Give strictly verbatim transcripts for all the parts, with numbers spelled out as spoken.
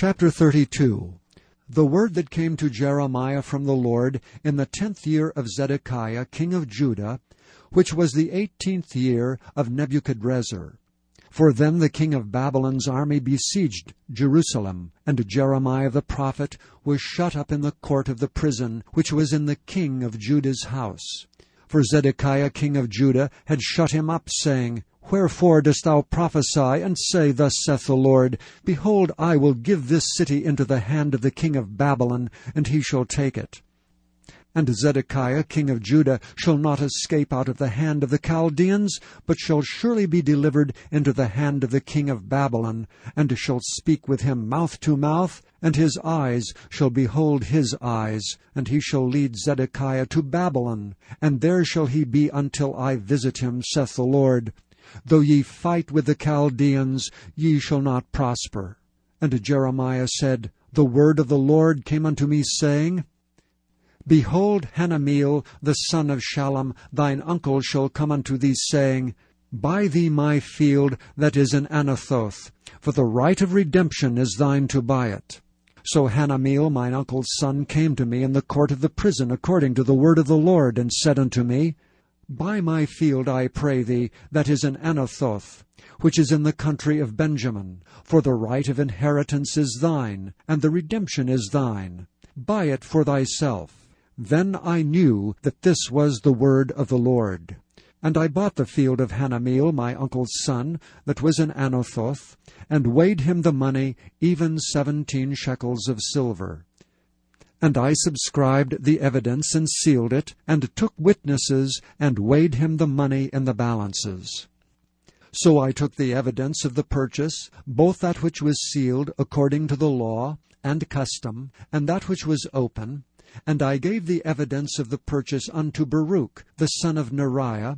Chapter thirty-two. The word that came to Jeremiah from the Lord in the tenth year of Zedekiah king of Judah, which was the eighteenth year of Nebuchadrezzar. For then the king of Babylon's army besieged Jerusalem, and Jeremiah the prophet was shut up in the court of the prison, which was in the king of Judah's house. For Zedekiah king of Judah had shut him up, saying, Wherefore dost thou prophesy, and say, Thus saith the Lord, Behold, I will give this city into the hand of the king of Babylon, and he shall take it. And Zedekiah king of Judah shall not escape out of the hand of the Chaldeans, but shall surely be delivered into the hand of the king of Babylon, and shall speak with him mouth to mouth, and his eyes shall behold his eyes, and he shall lead Zedekiah to Babylon, and there shall he be until I visit him, saith the Lord. Though ye fight with the Chaldeans, ye shall not prosper. And Jeremiah said, The word of the Lord came unto me, saying, Behold, Hanameel, the son of Shallum, thine uncle, shall come unto thee, saying, Buy thee my field that is in Anathoth, for the right of redemption is thine to buy it. So Hanameel, mine uncle's son, came to me in the court of the prison according to the word of the Lord, and said unto me, Buy my field, I pray thee, that is in Anathoth, which is in the country of Benjamin, for the right of inheritance is thine, and the redemption is thine. Buy it for thyself. Then I knew that this was the word of the Lord. And I bought the field of Hanameel, my uncle's son, that was in Anathoth, and weighed him the money, even seventeen shekels of silver. And I subscribed the evidence, and sealed it, and took witnesses, and weighed him the money in the balances. So I took the evidence of the purchase, both that which was sealed according to the law and custom, and that which was open, and I gave the evidence of the purchase unto Baruch, the son of Neriah,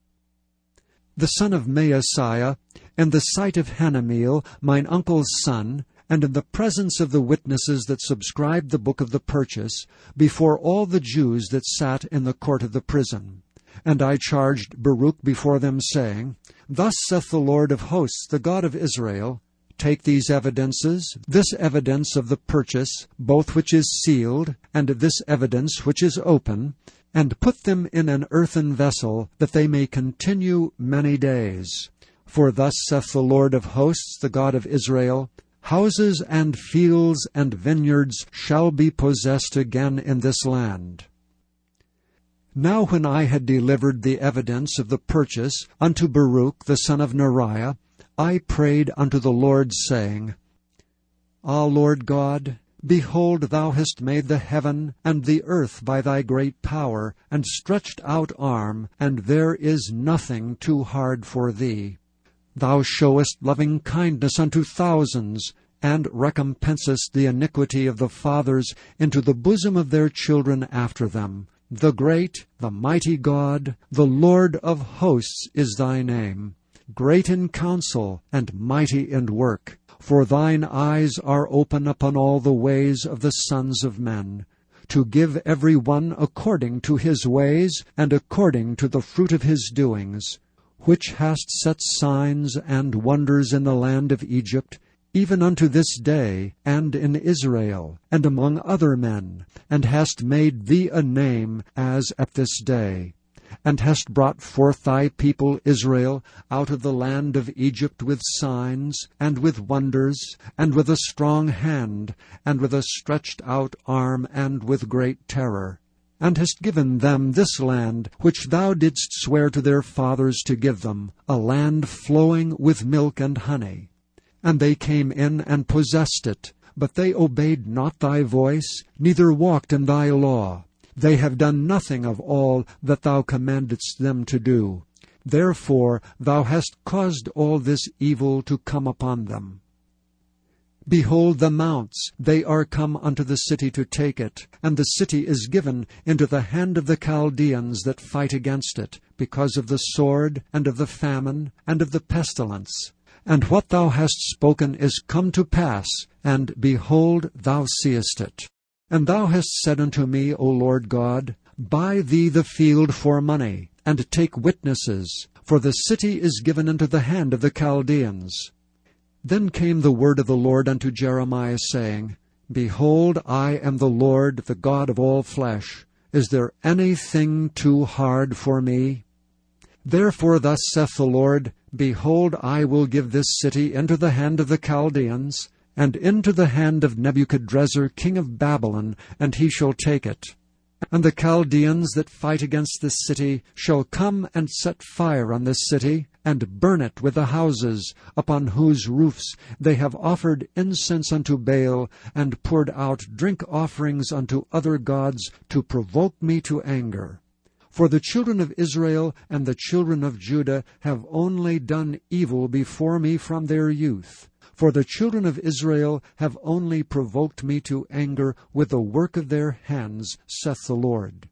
the son of Maaseiah, in the sight of Hanameel, mine uncle's son, and in the presence of the witnesses that subscribed the book of the purchase, before all the Jews that sat in the court of the prison. And I charged Baruch before them, saying, Thus saith the Lord of hosts, the God of Israel, Take these evidences, this evidence of the purchase, both which is sealed, and this evidence which is open, and put them in an earthen vessel, that they may continue many days. For thus saith the Lord of hosts, the God of Israel, Houses and fields and vineyards shall be possessed again in this land. Now when I had delivered the evidence of the purchase unto Baruch the son of Neriah, I prayed unto the Lord, saying, Ah, Lord God, behold, thou hast made the heaven and the earth by thy great power, and stretched out arm, and there is nothing too hard for thee. Thou showest loving kindness unto thousands, and recompensest the iniquity of the fathers into the bosom of their children after them. The great, the mighty God, the Lord of hosts is thy name. Great in counsel, and mighty in work. For thine eyes are open upon all the ways of the sons of men, to give every one according to his ways, and according to the fruit of his doings, which hast set signs and wonders in the land of Egypt, even unto this day, and in Israel, and among other men, and hast made thee a name as at this day. And hast brought forth thy people Israel out of the land of Egypt with signs, and with wonders, and with a strong hand, and with a stretched out arm, and with great terror. And hast given them this land, which thou didst swear to their fathers to give them, a land flowing with milk and honey. And they came in and possessed it, but they obeyed not thy voice, neither walked in thy law. They have done nothing of all that thou commandedst them to do. Therefore thou hast caused all this evil to come upon them. Behold the mounts, they are come unto the city to take it, and the city is given into the hand of the Chaldeans that fight against it, because of the sword, and of the famine, and of the pestilence. And what thou hast spoken is come to pass, and behold, thou seest it. And thou hast said unto me, O Lord God, Buy thee the field for money, and take witnesses, for the city is given into the hand of the Chaldeans. Then came the word of the Lord unto Jeremiah, saying, Behold, I am the Lord, the God of all flesh. Is there anything too hard for me? Therefore thus saith the Lord, Behold, I will give this city into the hand of the Chaldeans, and into the hand of Nebuchadrezzar king of Babylon, and he shall take it. And the Chaldeans that fight against this city shall come and set fire on this city, and burn it with the houses, upon whose roofs they have offered incense unto Baal, and poured out drink offerings unto other gods, to provoke me to anger. For the children of Israel and the children of Judah have only done evil before me from their youth. For the children of Israel have only provoked me to anger with the work of their hands, saith the Lord.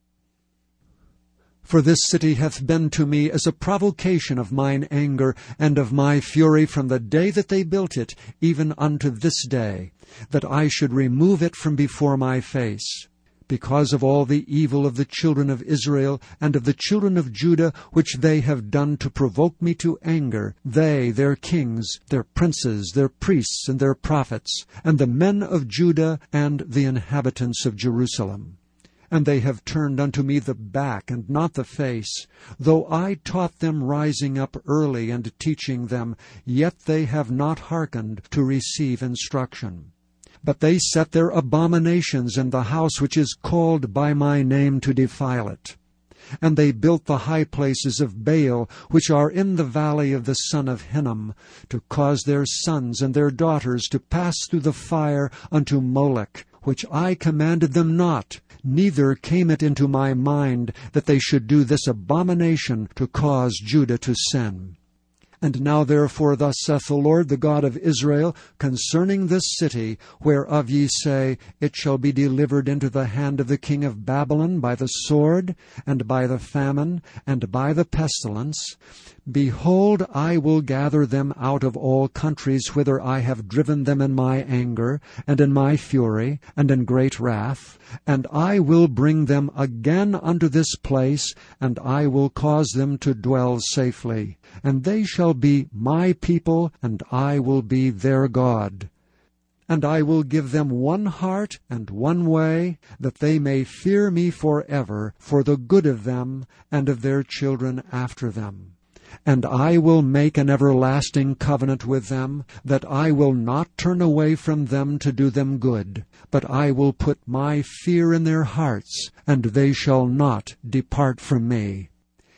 For this city hath been to me as a provocation of mine anger and of my fury from the day that they built it, even unto this day, that I should remove it from before my face. Because of all the evil of the children of Israel and of the children of Judah, which they have done to provoke me to anger, they, their kings, their princes, their priests, and their prophets, and the men of Judah, and the inhabitants of Jerusalem. And they have turned unto me the back, and not the face. Though I taught them rising up early, and teaching them, yet they have not hearkened to receive instruction. But they set their abominations in the house which is called by my name to defile it. And they built the high places of Baal, which are in the valley of the son of Hinnom, to cause their sons and their daughters to pass through the fire unto Molech, which I commanded them not, neither came it into my mind that they should do this abomination to cause Judah to sin. And now therefore thus saith the Lord, the God of Israel, concerning this city, whereof ye say, It shall be delivered into the hand of the king of Babylon by the sword, and by the famine, and by the pestilence. Behold, I will gather them out of all countries whither I have driven them in my anger, and in my fury, and in great wrath, and I will bring them again unto this place, and I will cause them to dwell safely. And they shall be my people, and I will be their God. And I will give them one heart and one way, that they may fear me forever, for the good of them, and of their children after them. And I will make an everlasting covenant with them, that I will not turn away from them to do them good, but I will put my fear in their hearts, and they shall not depart from me.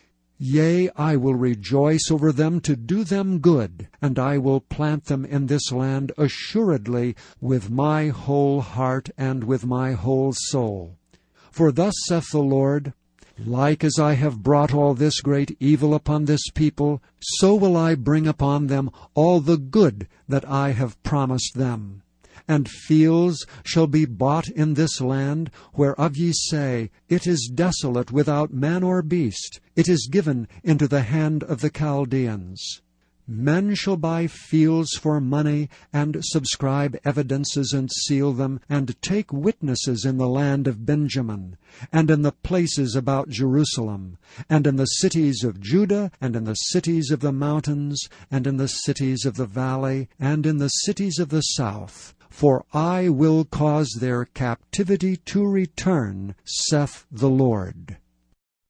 Yea, I will rejoice over them to do them good, and I will plant them in this land assuredly with my whole heart and with my whole soul. For thus saith the Lord, Like as I have brought all this great evil upon this people, so will I bring upon them all the good that I have promised them. And fields shall be bought in this land, whereof ye say, It is desolate without man or beast, it is given into the hand of the Chaldeans. Men shall buy fields for money, and subscribe evidences, and seal them, and take witnesses in the land of Benjamin, and in the places about Jerusalem, and in the cities of Judah, and in the cities of the mountains, and in the cities of the valley, and in the cities of the south. For I will cause their captivity to return, saith the Lord.